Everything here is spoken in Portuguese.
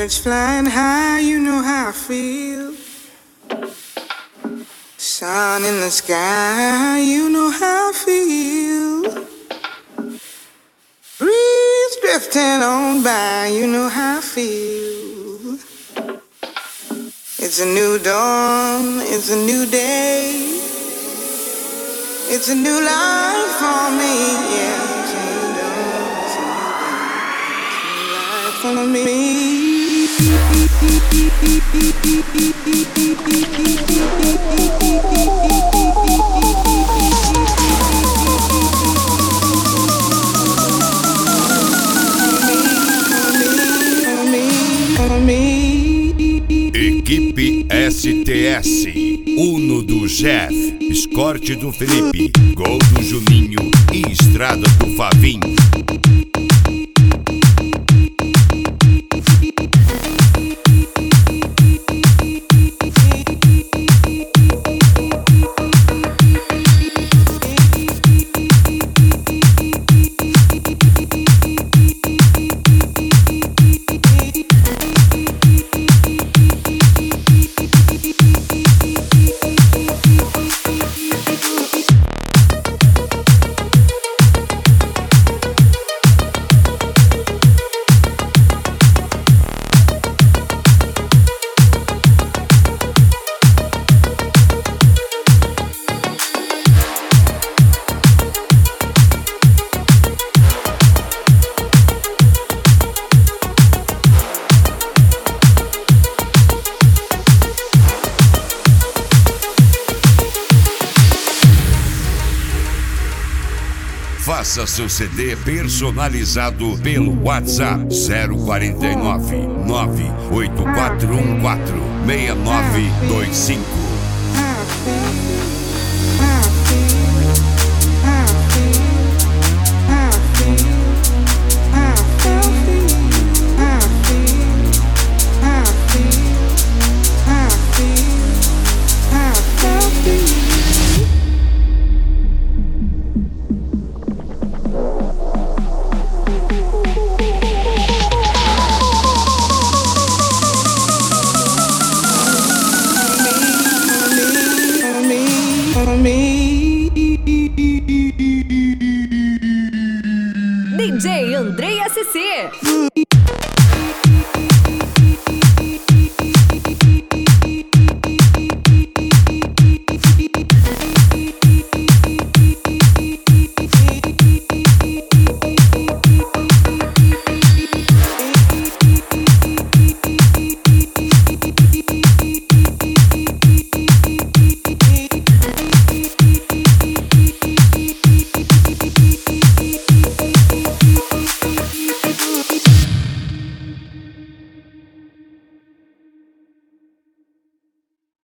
Birds flying high, you know how I feel. Sun in the sky, you know how I feel. Breeze drifting on by, you know how I feel. It's a new dawn, it's a new day. It's a new life for me, yeah. It's a new dawn, it's a new life for me. Equipe STS, Uno do Jeff, Escorte do Felipe, Gol do Juninho e Estrada do Fabinho. Faça seu CD personalizado pelo WhatsApp 049 98414 6925. DJ Andrei SC.